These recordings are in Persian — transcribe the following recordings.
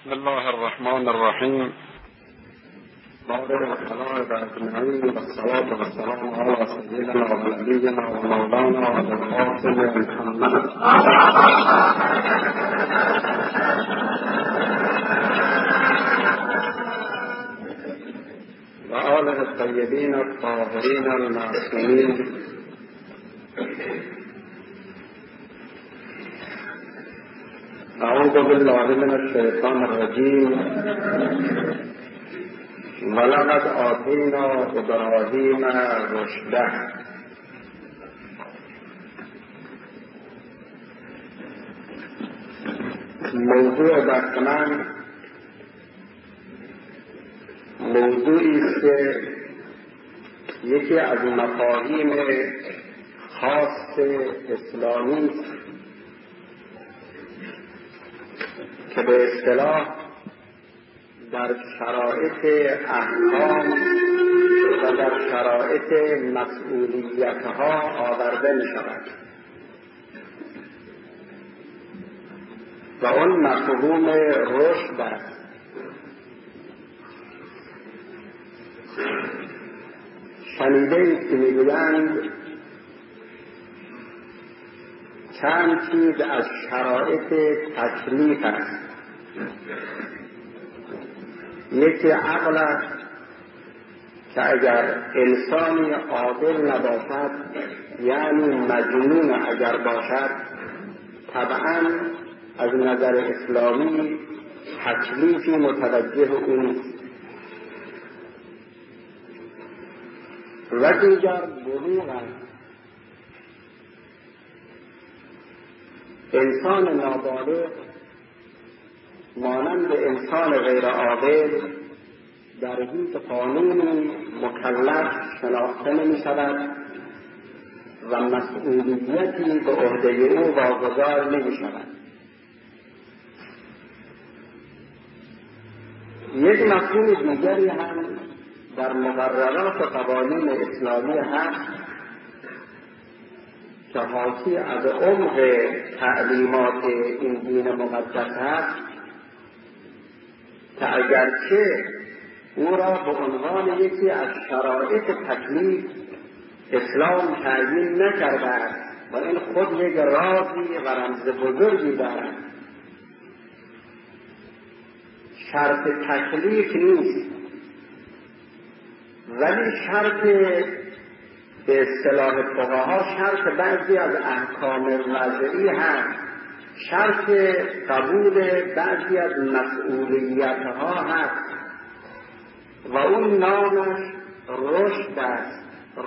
بسم الله الرحمن الرحیم. بارد السلام و اجمعین و الصلاة و السلام علی سیدنا و نبینا و مولانا ابوالقاسم محمد و آله الطیبین الطاهرین المعصومین. اعوذ بالله من الشیطان الرجیم. ولقد آتینا ابراهیم رشده. موضوع بحث من موضوعی است که یکی از مفاهیم خاص اسلامی است که به اصطلاح در شرایط احکام و در شرایط مسئولیتها آورده می شود و اون مفهوم رشد است. شنیده اید که می گویند چند چیز از شرایط تکلیف است. یکی عقل است که اگر انسانی عاقل نباشد، یعنی مجنون اگر باشد، طبعا از نظر اسلامی تکلیفی متوجه او نیست. و دیگر بلوغ است. انسان نابالغ مانند انسان غیر عاقل در هیچ قانونی مکلف شناخته نمی شود و مسئولیتی به عهده او واگذار نمی شود. یک مفهوم دیگری هم در مقررات قوانین اسلامی هست که حاکی از عمق تعلیمات این دین مقدس هست که اگرچه او را به عنوان یکی از شرایط تکلیف اسلام تعیین نکرده است و این خود یک رازی و رمز بزرگی دارد. شرط تکلیف نیست، ولی شرط به اصطلاح فقها شرط بعضی از احکام وضعی هست، شرط قبول بعضی از مسئولیتها هست و اون نامش رشد است.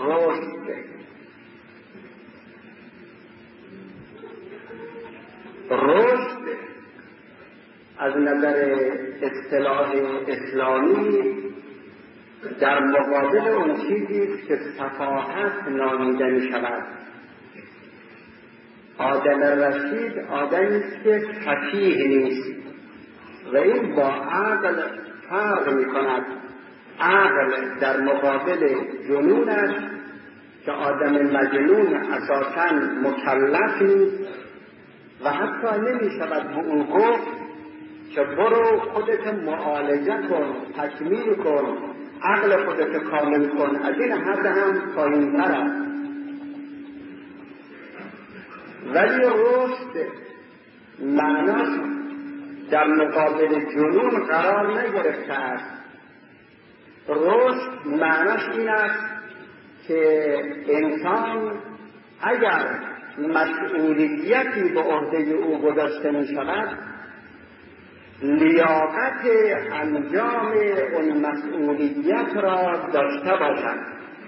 رشد از نظر اصطلاح اسلامی در مقابل اون چیزی که سفاهت نامیده می شود. آدم رشید آدمی است که سفیه نیست و این با عقل فرق می کند. عقل در مقابل جنونش که آدم مجنون اساساً مکلف نیست و حتی نمی شود به او گفت که برو خودت معالجه کن، تکمیل کن، عقل خودت کامل کن. از این حد هم پایین‌تر است. ولی رشد معناش در مقابل جنون قرار نگرفته است. رشد معناش این است که انسان اگر مسئولیتی به عهده او گذاشته می شود، لیاقت انجام اون مسئولیت را داشته باشد.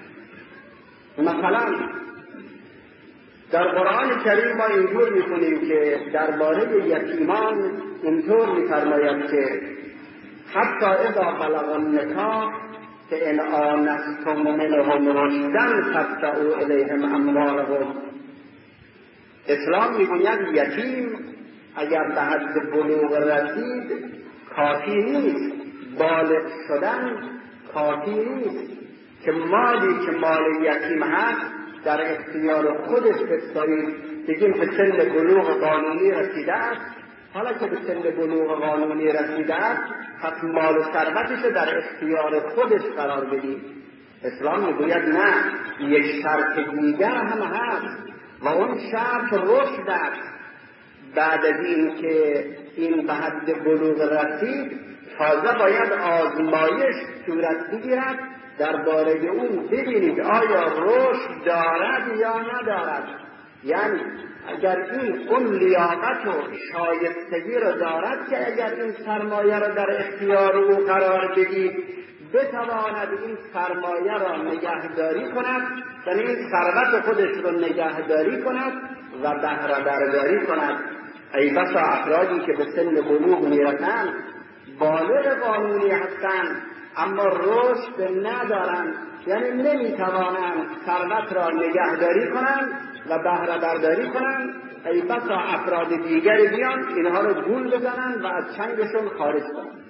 مثلا در قرآن کریم ما اینطور می‌خونیم که درباره یتیمان اینطور می‌فرماید که حتی اذا بلغوا النکاح که ان آنستم منهم رشدا فادفعوا الیهم اموالهم. اسلام می‌گوید یتیم اگر به حد بلوغ رسید کافی نیست، بالغ شدن کافی نیست که مالی که مال یتیم هست در اختیار خودش بسپارید، بگیم که سن بلوغ قانونی رسیده است، حالا که به سن بلوغ قانونی رسیده است پس مال و ثروتش رو در اختیار خودش قرار بدید. اسلام میگوید نه، یک شرط دیگر هم هست و اون شرط رشد است. بعد از این که این به حد بلوغ رسید تازه باید آزمایش صورت بگیرد درباره اون ببینید آیا رشد دارد یا ندارد. یعنی اگر این اون لیاقت و شایستگی رو دارد که اگر این سرمایه رو در اختیار او قرار بدید بتواند این سرمایه را نگهداری کند، یعنی این ثروت خودش رو نگهداری کند و بهره برداری کند. ای بسا افرادی که به سن بلوغ میرسند بالغ قانونی هستند اما رشد ندارند، یعنی نمیتوانند ثروت را نگهداری کنند و بهره برداری کنند. ای بسا افراد دیگری بیان اینها رو گول بزنند و از چنگشون خارج کنند.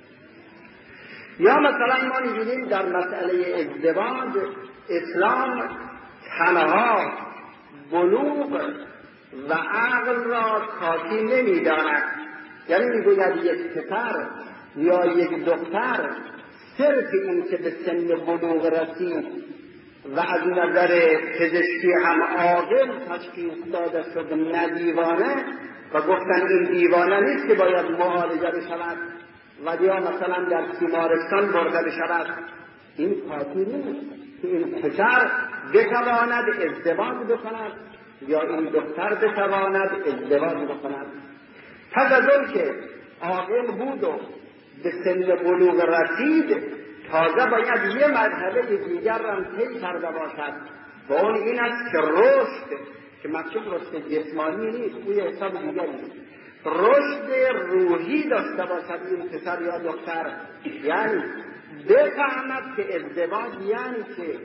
یا مثلا ما می‌بینیم در مسئله ازدواج اسلام تنها بلوغ و عقل را کافی نمی‌داند. یعنی میگوید یک پسر یا یک دختر صرف این که به سن بلوغ رسید و از نظر پزشکی هم عاقل تشخیص داده شد نه دیوانه و گفتن این دیوانه نیست که باید معالجه بشود و یا مثلا در بیمارستان برده بشود، این کافی نیست که این پسر بتواند ازدواج بکند یا این دختر بتواند ازدواج بکند. پس از اون که عاقل بود و به سن بلوغ رسید تازه باید یه مرحله دیگر را طی کرده باشد و اون این است که رشد، که مقصود رشد جسمانی نیست، اوی حساب دیگری نیست، رشد روحی داشته باشد این پسر یا دختر. یعنی بفهمد که ازدواج یعنی که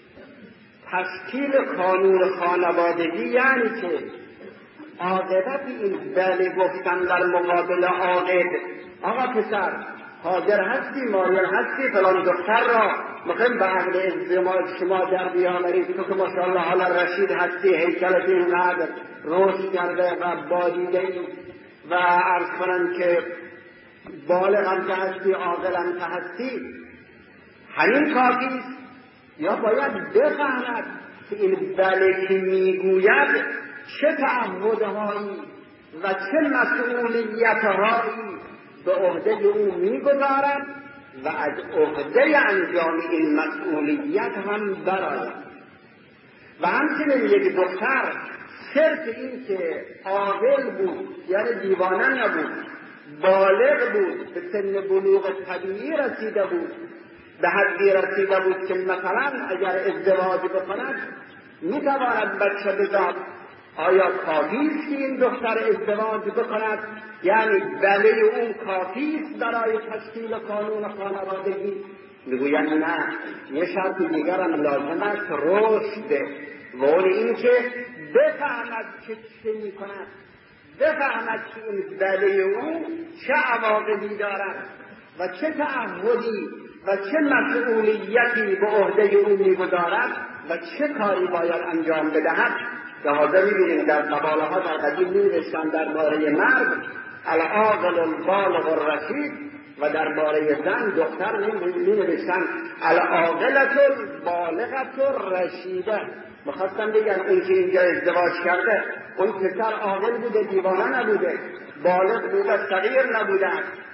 تشکیل قانون خانوادگی، یعنی که عاقبت این بله گفتن در مقابل عاقل آقا پسر حاضر هستی مایل هستی فلان دختر را میخوایم به عقد ازدواج شما در بیاورید، تو که ماشاءالله حالا رشید هستی، هیکلت اینقدر رشد کرده و بادیده‌ای و عرض کنن که بالغ هم که هستی عاقل هم که هستی، همین کافیست یا باید بفهمد که این بله که میگوید چه تعهدهایی و چه مسئولیتهایی به عهده او میگذارد و از عهده انجام این مسئولیت هم برآید. و همچنین یک دختر صرف این که عاقل بود یعنی دیوانه نبود، بالغ بود، به سن بلوغ طبیعی رسیده بود، به حدی رسیده بود که مثلا اگر ازدواج بکند میتواند بچه بزاد، آیا کافیست که این دختر ازدواج بکند؟ یعنی بله اون کافیست برای تشکیل قانون خانوادگی؟ میگویند نه، یه شرط دیگر هم لازم است، رشد، و اون این که بفهمد که چه میکند، بفهمد که این بله او چه عواقبی دارد و چه تعهدی و چه مسئولیتی به عهده او میگذارد و چه کاری باید انجام بدهد. لحاظا میبینیم در مقاله ها در قدیم می‌نوشتن درباره مرد العاقل البالغ الرشید و درباره زن دختر می‌نوشتن العاقلة البالغة الرشیده. می‌خواستن بگن اون که اینجا ازدواج کرده اون پسر عاقل بوده، دیوانه نبوده، بالغ بوده، صغیر نبوده،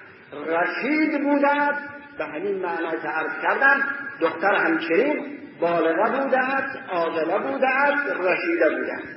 رشید بوده. به همین معنا که عرض کردم دختر همچنین بالغه بوده است، عاقله بوده است، رشیده بوده است.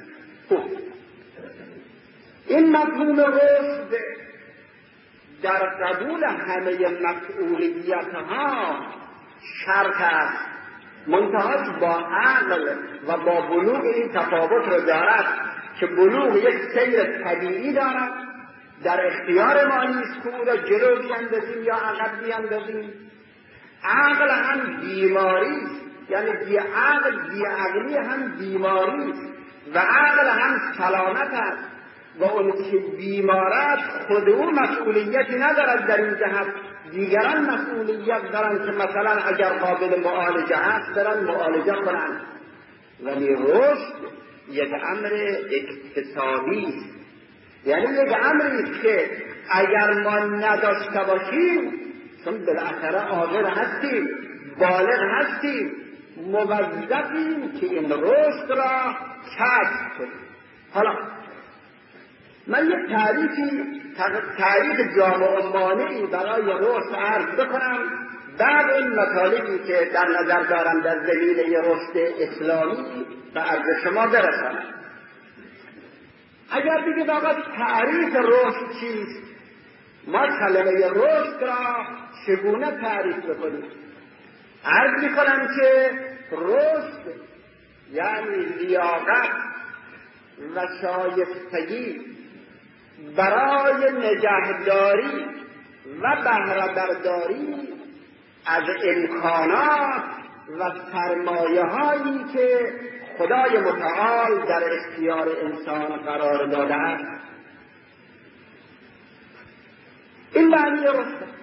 این مفهوم رشد در قبول همه مسئولیت‌ها شرط است، منتهاش با عقل و با بلوغ این تفاوت رو دارد که بلوغ یک سیر طبیعی دارد، در اختیار ما نیست که او را جلو بیاندازیم یا عقب بیاندازیم. عقل هم بیماری، یعنی بیعقلی هم بیماری و عقل هم سلامت است و اون که بیمار است خود او مسئولیتی ندارد در این جهت، دیگران مسئولیت دارند که مثلا اگر قابل معالجه است برن معالجه کنند. ولی رشد یک امر اکتسابی است، یعنی یک امری که اگر ما نداشته باشیم، چون بالاخره عاقل هستیم، بالغ هستیم، موظفیم که این رشد را کسب کنیم. حالا من یک تعریف جامع و مانعی برای رشد عرض بکنم، بعد این مطالبی که در نظر دارم در زمینه رشد اسلامی به عرض شما برسانم. اگر بگید آقا تعریف رشد چیست، ما کلمه رشد را چگونه تعریف بکنیم؟ عرض میکنم که رشد یعنی لیاقت و شایستگی برای نگهداری و بهره برداری از امکانات و سرمایه هایی که خدای متعال در اختیار انسان قرار داده است. این معنی رشد.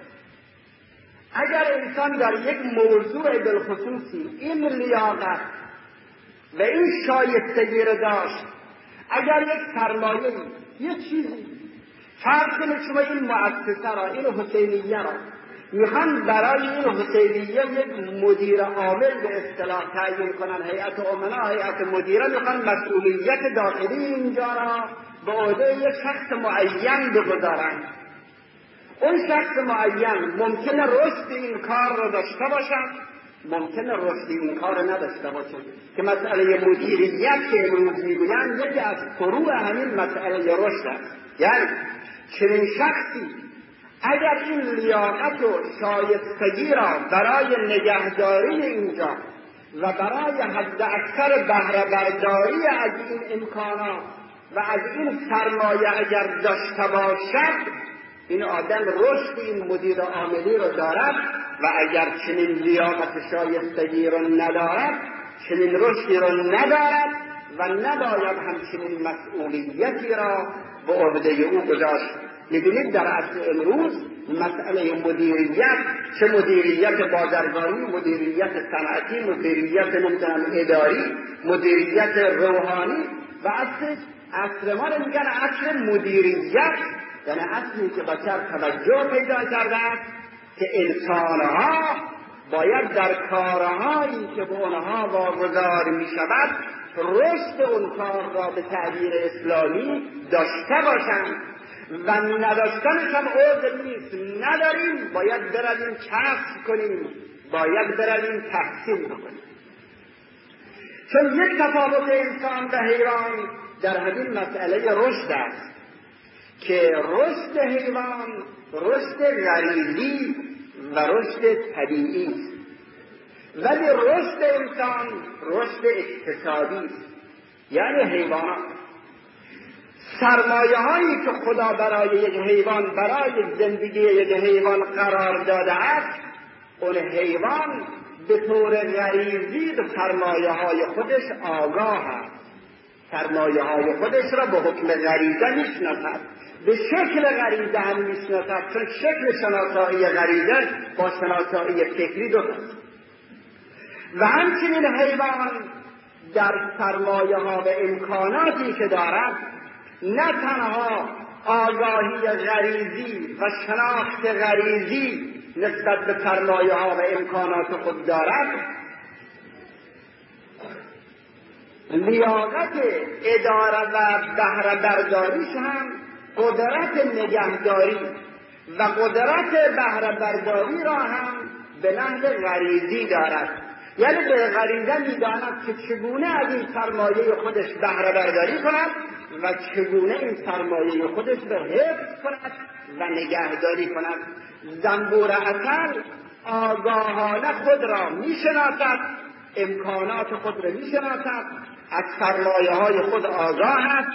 اگر انسان در یک موضوع بالخصوصی این لیاقت و این شایستگی را داشت، اگر یک سرمایه، یک چیزی، فرض کنید شما این مؤسسه را، این حسینیه را میخوان برای این حسینیه یک مدیر عامل به اصطلاح تعیین کنن، هیئت امنا، هیئت مدیره میخوان مسئولیت داخلی اینجا را به عهده یک شخص معین بگذارن. اون شخص معین ممکنه رشد این کار را داشته باشد، ممکنه رشد این کار را نداشته باشد، که مسئله مدیریت که امروز میگویند یکی از فروع همین مسئله رشد است. یعنی چنین شخصی اگر این لیاقت و شایستگی را برای نگهداری اینجا و برای حد اکثر بهره برداری از این امکانات و از این سرمایه اگر داشته باشد، این آدم رشد این مدیر عاملی را دارد، و اگر چنین لیاقت شایستگی را ندارد، چنین رشدی را ندارد و نباید همچنین مسئولیتی را به عهده او گذاشت. می‌بینید در عصر امروز مسئله مدیریت، چه مدیریت بازرگانی، مدیریت صنعتی، مدیریت اداری، مدیریت روحانی، و عصر ما رو میگن عصر مدیریت، یعنی عصری که بشر توجه پیدا کرده است که انسانها باید در کارهایی که به آنها واگذار می شود رشد اون کار را به تعبیر اسلامی داشته باشند و نداشتنش هم عذر نیست. نداریم، باید برویم کسب کنیم، باید برویم تحصیل بکنیم. چون یک تفاوت انسان و حیوان در همین مسئله رشد است که رشد حیوان رشد غریزی و رشد طبیعی است، ولی رشد انسان رشد اقتصادی است. یعنی حیوانات سرمایه هایی که خدا برای یک حیوان، برای زندگی یک حیوان قرار داده است، اون حیوان به طور غریزی به سرمایه های خودش آگاه است، سرمایه های خودش را به حکم غریزه میشناسد، به شکل غریزه هم میشناسد، چون شکل شناسایی غریزه با شناسایی فکری دو است. و همچنین حیوان در سرمایه ها و امکاناتی که دارد نه تنها آگاهی غریزی و شناخت غریزی نسبت به سرمایه ها و امکانات خود دارد، لیاقت اداره و بهره برداریش هم قدرت نگهداری و قدرت بهره برداری را هم به نحو غریزی دارد. یعنی به غریزه میداند که چگونه از این سرمایه خودش بهره برداری کند و چگونه این سرمایه خودش به حفظ کند و نگهداری کند. زنبور عسل آگاهانه خود را میشناسد، امکانات خود را میشناسد، از سرمایه های خود آگاه است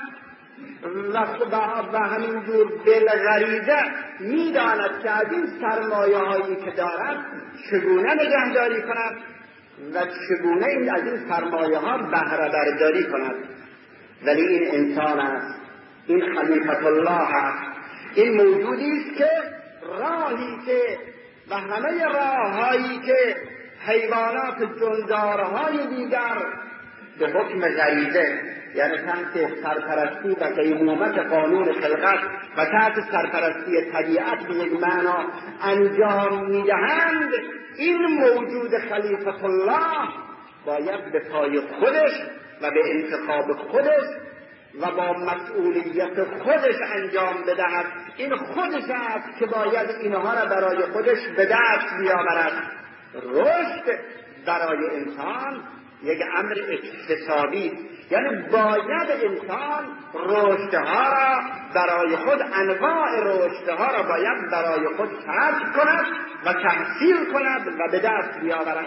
و همینجور بالغریزه میداند که از این سرمایه هایی که دارد چگونه نگهداری کند و چگونه از این سرمایه ها بهره برداری کند. ولی این انسان است، این خلیفت الله است، این موجودی است که راهی که و همه راههایی که حیوانات جاندارهای دیگر به حکم غریزه، یعنی تحت سرپرستی و قیمومت قانون خلقت و تحت سرپرستی طبیعت به یک معنا انجام میدهند، این موجود خلیفة الله باید به پای خودش و به انتخاب خودش و با مسئولیت خودش انجام بدهد. این خودش است که باید اینها را برای خودش به دست بیاورد. رشد برای انسان یک امر اکتسابی، یعنی باید انسان رشدها را برای خود، انواع رشدها را باید برای خود کسب کند و تحصیل کند و به دست بیاورد.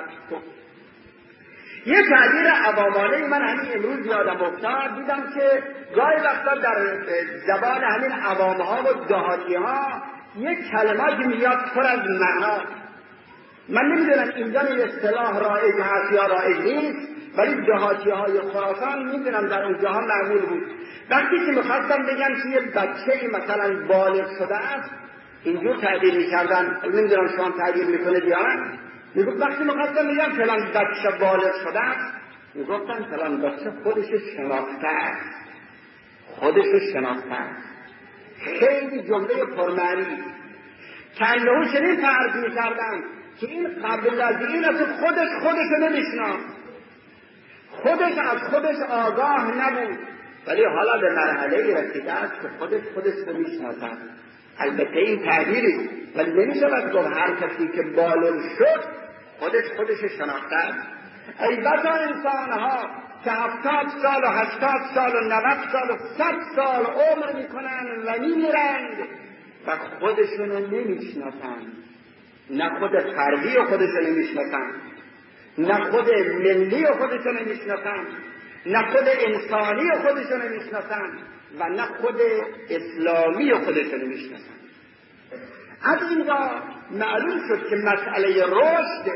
یه تعبیر عوامانه من همین امروز یادم افتاد، دیدم که گاهی وقتا در زبان همین عوامها و دهاتی ها یک کلماتی میاد پر از معنا. من نمیدونم اینجا این اصطلاح رایج هست یا رایج نیست، ولی دهاتی های خراسان میدونم در اونجاها معمول بود. وقتی که میخواستم بگم که یه بچه‌ای مثلا بالغ شده است، اینجور تعبیر میکردن، نمیدونم شما تعبیر میکنه بیان، میگفت وقتی میخواستم بگم فلان بچه بالغ شده است، میگفتن فلان بچه خودشو شناخته است، خودشو شناخته است. خیلی جمله پرمعنی کنهو چنین فرض میکردن که این قبل از این از خودشو نمیشناخت، خودش از خودش آگاه نبود، ولی حالا به مرحله رسیده است که خودش رو میشناسد. البته این تعبیری، ولی نمیشود گفت هر کسی که بالغ شد خودش شناخته است. البته انسانها که 70 سال و 80 سال و 90 سال و 100 سال عمر میکنند و میمیرند و خودشونو نمیشناسند، نه خود فردی خودشونو نمیشناسند، نه خود ملی خودشونو نمیشناسند، نه خود انسانی خودشونو نمیشناسند و نه خود اسلامی خودشونو نمیشناسند. از اینجا معلوم شد که مسئله رشد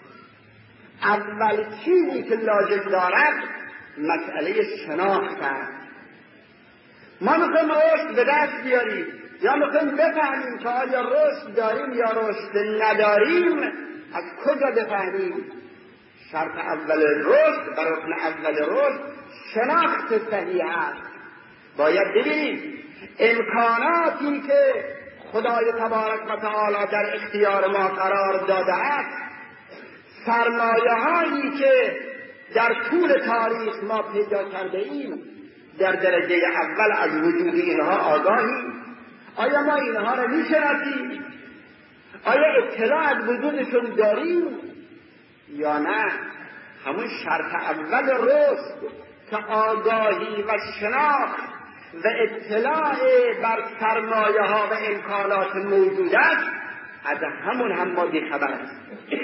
اول چیزی که لازم دارد مسئله شناخت است. ما میخوایم رشد به دست بیاریم یا میخوایم بفهمیم که آیا رشد داریم یا رشد نداریم، از کجا بفهمیم؟ شرط اول رشد، بر رکن اول رشد شناخت صحیح است. باید ببینیم امکاناتی که خدای تبارک و تعالی در اختیار ما قرار داده است، سرمایه هایی که در طول تاریخ ما پیدا کرده ایم، در درجه اول از وجود اینها آگاهیم؟ آیا ما اینها را میشناسیم؟ آیا اطلاع از وجودشون داریم یا نه؟ همون شرط اول رشد که آگاهی و شناخت و اطلاع بر سرمایه ها و امکانات موجود است، از همون هم ما بیخبر است.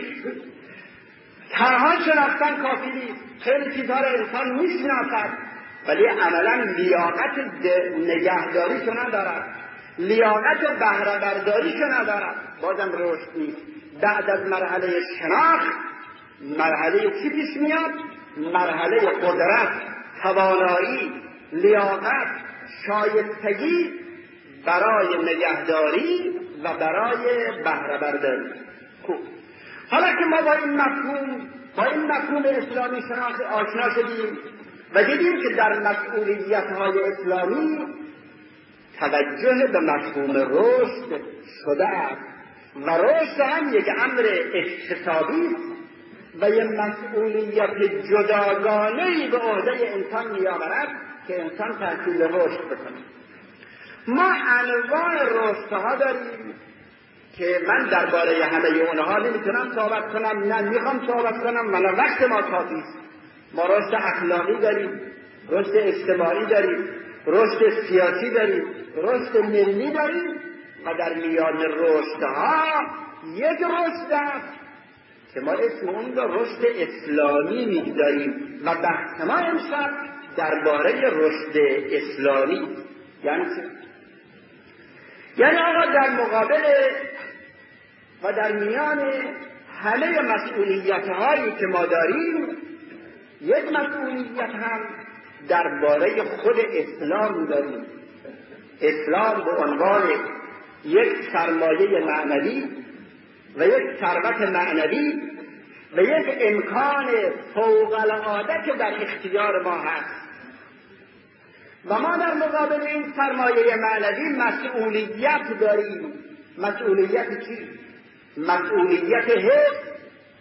تنها شناختن کافی نیست، خیلی چیزها را انسان میشناسد ولی عملا لیاقت نگهداریشو ندارد، لیاقت بهره برداریشو ندارد، بازم رشد نیست. بعد از مرحله شناخت مرحله چی پیش میاد؟ مرحله قدرت، توانایی، لیاقت، شایستگی برای نگهداری و برای بهره برداری. حالا که ما با این مفهوم اسلامی شناخت آشنا شدیم و دیدیم که در مسئولیت‌های اسلامی توجه به مفهوم رشد شده است و رشد هم یک امر اکتسابی و یک مسئولیت جداگانه‌ای به عهده انسان می‌آورد که انسان تحصیل رشد بکنه. ما انواع رشدها داریم که من درباره همه اونها نمیتونم صحبت کنم، نه میخوام صحبت کنم و نه وقت ما کافی است. ما رشد اخلاقی داریم، رشد اجتماعی داریم، رشد سیاسی داریم، رشد ملی داریم و در میان رشدها یک رشد است که ما اسم اون رو رشد اسلامی میگذاریم و بحث ما امشب درباره رشد اسلامی. یعنی چه؟ یعنی آقا در مقابل و در میان همه مسئولیت‌هایی که ما داریم، یک مسئولیت هم درباره خود اسلام داریم. اسلام به عنوان یک سرمایه معنوی و یک ثروت معنوی و یک امکان فوق‌العاده که در اختیار ما هست و ما در مقابل این سرمایه معنوی مسئولیت داریم. مسئولیت چی؟ مسئولیت حفظ،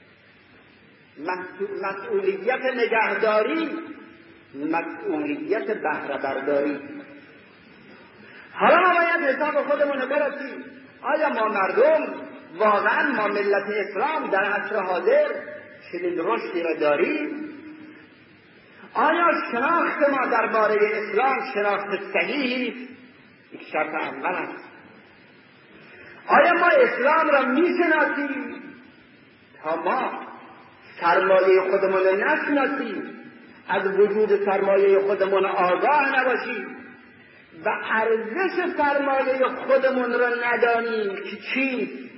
مسئولیت نگهداری، مسئولیت بهره برداری. حالا ما باید حساب خودمون برسیم. آیا ما مردم واقعا ما ملت اسلام در عصر حاضر چنین رشدی را داریم؟ آیا شناخت ما درباره اسلام شناخت صحیحی؟ یک شرط اول است. آیا ما اسلام را میشناسیم تا ما سرمایه خودمون را نشناسیم، از وجود سرمایه خودمون آگاه نباشیم و ارزش سرمایه خودمون را ندانیم که چیست؟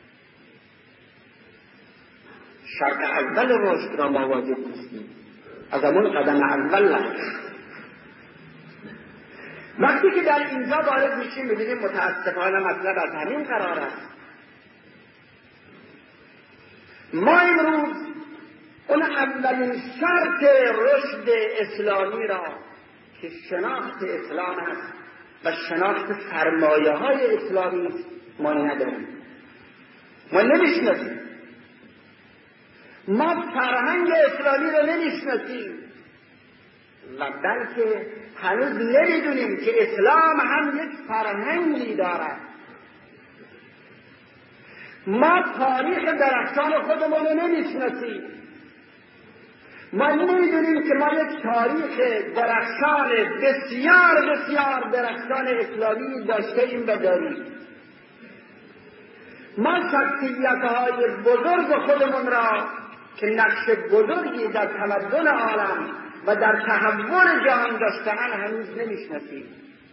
شرط اول رشد را ما واجب نیستیم. از همون قدم اول است. وقتی که در اینجا وارد میشیم میبینیم متاسفانه مطلب از همین قرار است. ما امروز اون اولین شرط رشد اسلامی را که شناخت اسلام است و شناخت سرمایه های اسلامی ما نداریم، ما نمیشناسیم. ما فرهنگ اسلامی را نمیشناسیم و بلکه هنوز نمیدونیم که اسلام هم یک فرهنگی دارد. ما تاریخ درخشان خودمون رو نمیشناسیم. ما نمیدونیم که ما یک تاریخ درخشان بسیار بسیار درخشان اسلامی داشته ایم و داریم. ما شخصیت‌های بزرگ خودمون را که نقش بزرگی در تمدن عالم و در تحول جهان داشتن هنوز نمیشناسیم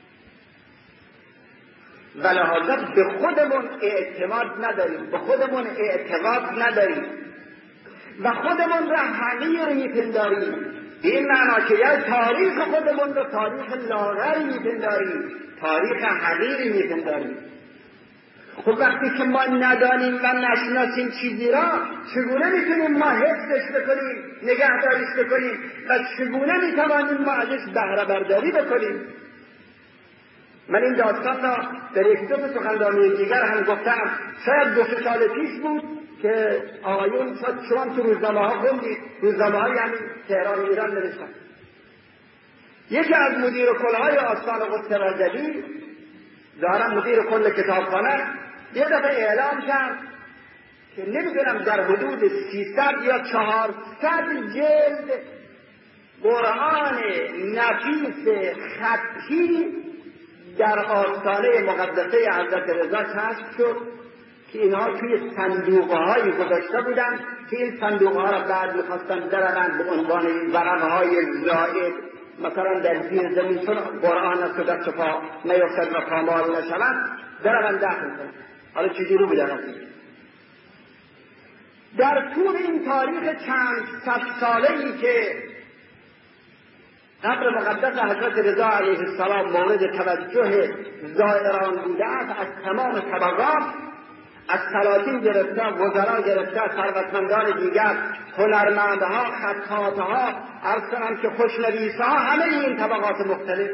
و لحاظا به خودمون اعتماد نداریم، به خودمون اعتقاد نداریم و خودمون را حقیر میپنداریم. به این معنا که یا تاریخ خودمون را تاریخ لاغری میپنداریم، تاریخ حقیری میپنداریم. خب وقتی که ما ندانیم و نشناسیم چیزی را، چگونه میتونیم ما حفظش بکنیم، نگهداریش بکنیم و چگونه میتوانیم ما ازش بهره برداری بکنیم؟ من این داستان را در یک دو سخنرانی دیگر هم گفتم. شاید 2 سال پیش بود که آقایون شما تو روزنامه ها خوندید، روزنامه های همین تهران ایران نوشتن. یکی از مدیر کلهای آستان قدس رضوی، ظاهرا مدیر کل کتابخانه، یه دفعه اعلام کرد که نمیدونم در حدود 300 یا 400 جلد قرآن نفیس خطی در آستانه مقدسه حضرت رضا کشف شد که اینها توی صندوق‌هایی گذاشته بودن که این صندوق‌ها را بعد می‌خواستن درآورند به عنوان ورقه‌های زائد، مثلا در زیر زمین چون قرآن است که در پا نیفتد و پامال نشود درآورند داخل کنند. حالا چجوری بوده قضیه؟ در طول این تاریخ چند صد ساله‌ای که قبر مقدس حضرت رضا علیه السلام مورد توجه زائران بوده است، از تمام طبقات، از سلاطین گرفته، وزرا گرفته، ثروتمندان دیگر، هنرمندها، خطاطها، عرض کنم که خوشنویسها، همه این طبقات مختلف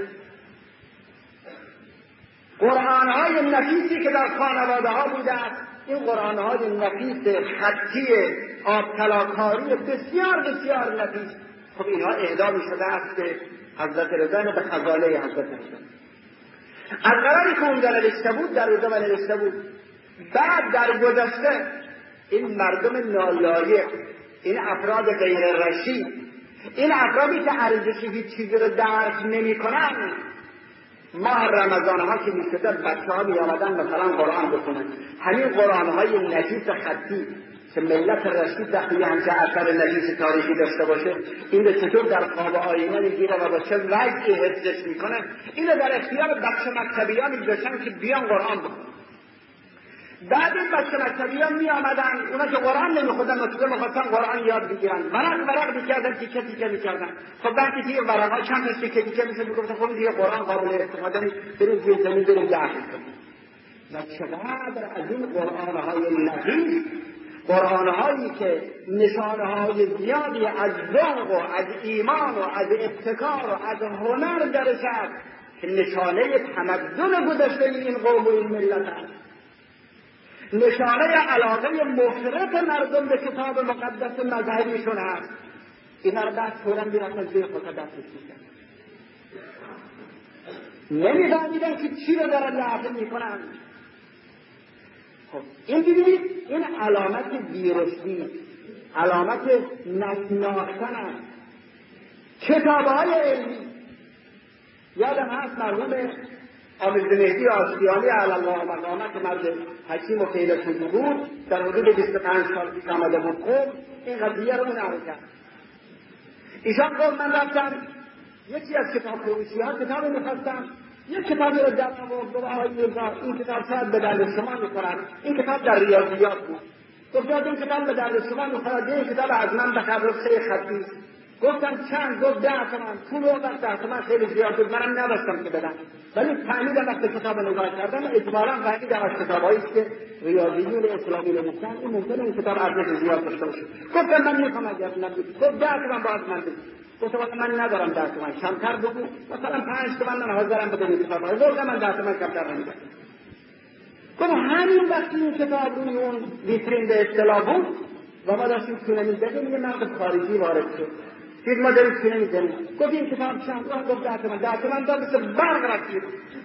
قرآن‌های نفیسی که در خانواده ها بوده است، این قرآن‌های نفیس خطی آبطلاکاری بسیار بسیار نفیس، خب اینها اهدا می‌شده است به حضرت رضا و به خزانه حضرت رضا. از قراری که اونجا نوشته بود در روزنامه نوشته بود. بعد در گذشته این مردم نالایق، این افراد غیر رشید، این افرادی که ارزش هیچ چیزی رو درک نمی‌کنند، ماه رمضان ها که می‌شد بچه‌ها می‌آمدن مثلا قرآن بخونن، همین قرآن‌های نفیس خطی که ملت رشید وقتی همچه اثر نفیس تاریخی داشته باشه، این چطور در خواب آینه میگیره و با چه وضعی حفظش میکنه، اینو در اختیار بچه مکتبیان میگذاشتن که بیان قرآن بخونن. بعد این بچه مکتبیان میآمدن، اونا که قرآن نمیخوندن مثلا میخواستن قرآن یاد بگیرن، ورق میکردن، تیکه تیکه میکردن. خب وقتی که ورق‌ها چند تا تیکه تیکه میشد میگفتن خب دیگه قرآن قابل استفاده نیست، بریم زیر زمین بریم داخل کنیم. و چقدر از این قرآن‌های نفیس قرآن‌هایی که نشانه‌های زیادی از ذوق و از ایمان و از ابتکار و از هنر درش است که نشانه تمدن گذشته این قوم و این ملت است، نشانه علاقه مفرط مردم به کتاب مقدس مذهبیشون است. این را دست فوراً میرفتن زیر خود دستش میکرد، نمیدانیدن که چی رو دارن لحظه میکنن. خب این ببینید، این علامت ویروسی، علامت نشناختن است. کتاب‌های علمی، یادم هست مرحوم عامل مهدی آشتیانی علی الله مقامه که مرد حکیم و فیلسوفی بود، در حدود 25 سال پیش آمده بود قم، این قضیه رو نقل کرد. ایشان گفت من رفتم یکی از کتاب فروشی‌ها کتابی می‌خواستم، یک کتابی رو در آورد، آقای میرزا این کتاب شاید به درد شما می‌خورد، این کتاب در ریاضیات بود. گفت این کتاب به درد شما می‌خورد، این کتاب از من بخر رخصه خطی. گفتم چند؟ گفت 10 تومن. پول وقت 10 تومن خیلی زیاد بود، منم نداشتم که بدم، ولی فهمیدم وقتی کتاب نگاه کردم اجباراً فهمیدم از کتابایی که ریاضیون اسلامی نوشتن این ممکنه این کتاب ارزش زیاد داشته باشه. گفتم من می‌خوام اگر نبود. گفت 10 تومن باید من بدم. گفتم من ندارم 10 تومن، کمتر بگو، مثلا 5 تومن من حاضرم بدم این کتاب. گفتم من 10 تومن کمتر نمیدم. گفت همین وقتی این کتاب روی اون ویترین به اصطلاح بود و ما داشتیم خونه می‌زدیم، یه مرد خارجی وارد شد. دید ما داریم خونه می‌زدیم. گفت این کتاب چند؟ گفت 10 تومن. 10 تومن داد مثل برق رسید.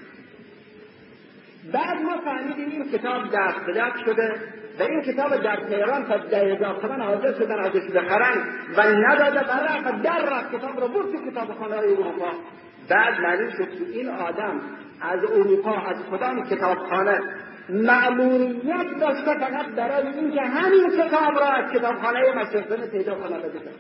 بعد ما فهمیدیم این کتاب دست به دست شده و این کتاب در تهران تا 10,000 تومن حاضر شدن ازش بخرن و نداده برای و در رفت کتاب رو برد تو کتابخانه‌های اروپا. بعد معلوم شد که این آدم از اروپا از کدام کتابخانه مأموریت داشته فقط برای اینکه همین کتاب را از کتابخانه مشرق‌زن پیدا کنه بده.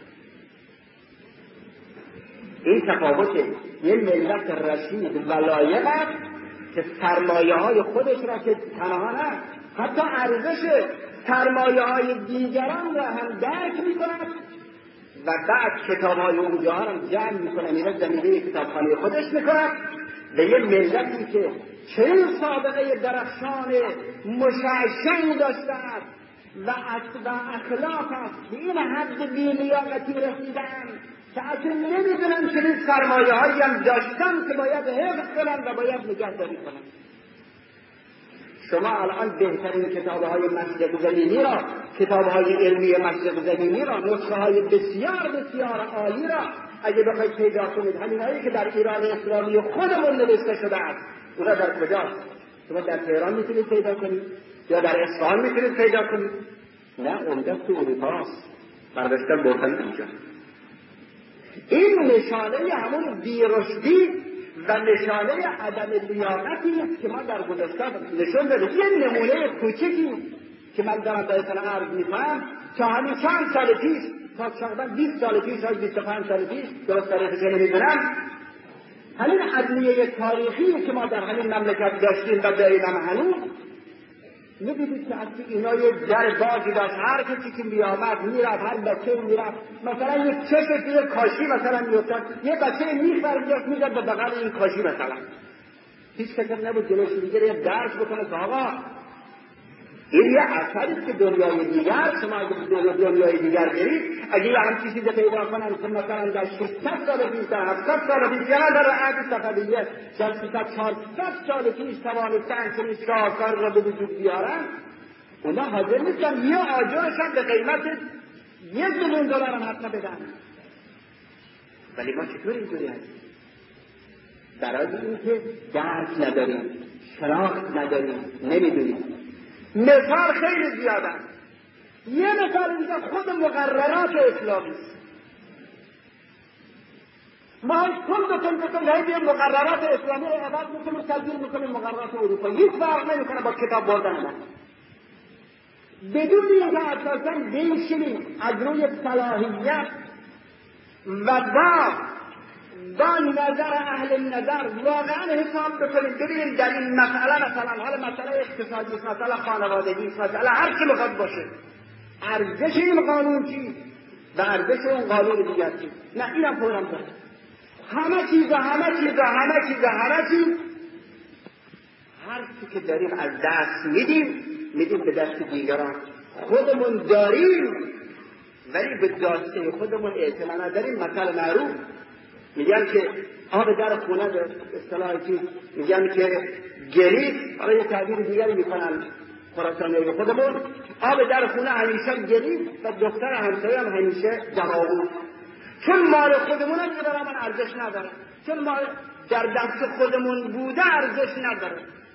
این تفاوت یه ملت رشید و لایق است که سرمایه‌های خودش را که تنها نه، حتی ارزش سرمایه‌های دیگران را هم درک می‌کند و بعد کتاب‌های اونجا هم جمع می‌کند، میره زمینه کتابخانه خودش می‌کند. و یه ملتی که چنین سابقه درخشان مشعشعی داشته است و اخلاق است که این حد بی‌لیاقتی رسیدند که اصلا نمی‌دونن چنین سرمایه‌هایی هم داشتن که باید حفظ کنن و باید نگهداری کنن. شما الان بهترین کتاب‌های مشرق زمینی را، کتاب‌های علمی مشرق زمینی را، نسخه‌های بسیار بسیار عالی را اگه بخواید پیدا کنید، همینایی که در ایران اسلامی خودمون نوشته شده است، اونا در کجاست؟ شما در تهران میتونید پیدا کنید یا در اصفهان میتونید پیدا کنید؟ نه، عمدت تو اروپاست، برداشتن بردن اینجا. این نشانه همون بی‌رشدی و نشانه عدم لیاقتی است که ما در گذشته نشون دادیم. یه نمونه کوچکی که من دارم بهتون عرض می‌کنم که همین چند سال پیش، تا تقریبا 20 سال پیش یا 25 سال پیش، درست تاریخش نمی‌دونم، همین عدلیه تاریخی که ما در همین مملکت داشتیم و داریم هنوز، می‌دیدید که اصلی اینا یه در بازی داشت، هر کسی که می‌آمد میرفت، هر بچه میرفت، مثلا یک چشم توی کاشی مثلا می‌افتاد، یه بچه می‌خرید می‌زد به بغل این کاشی مثلا، هیچ کسی نبود جلوش می‌گیره یه درس بکنه که آقا این یه اثری که دنیای دیگر، شما اگه دنیای دیگر برید، اگه یه همچی چیزی پیدا کنن که مثلا در 600 سال پیش، در 700 سال پیش، یا در عهد صفویه، در 400 سال پیش توانستن چنین شاهکار را به وجود بیارن، اونا حاضر نیستن یه آجرشان به قیمت $1,000,000 هم حتی بدن. ولی ما چطور اینجوری هستیم؟ برای اینکه درک نداریم، شناخت نداریم، نمیدونیم. مثال خیلی زیاد است. یه مثال اینجا خود مقررات اسلامی است. ما کل مقررات اسلامی رو عوض میکنیم، تبدیل میکنیم مقررات اروپایی. هیچ فرق نمیکنه با کتاب بردن من. بدون اینکه اساساً بنشینیم از روی صلاحیت و با نظر اهل نظر واقعا حساب بکنیم، ببینیم در این مسئله، مثلا حال مسئله اقتصادی، مسئله خانوادگی، مسئله هر چی میخواد باشه، ارزش این قانون چی و ارزش اون قانون دیگر چی؟ نه اینم پرام داره. همه چیز هر چی که داریم از دست میدیم به دست دیگران. خودمون داریم ولی به داشته خودمون اعتنا نداریم. مثل معروف میگن که آب در خونه به اصطلاح چیز میگن که گریز، حالا یه تعبیر دیگری میکنن خراسانی خودمون، آب در خونه همیشه گریز و دختر همسایه هم همیشه دماغون. چون مال خودمون هم برای من ارزش نداره، چون مال در دست خودمون بوده ارزش نداره.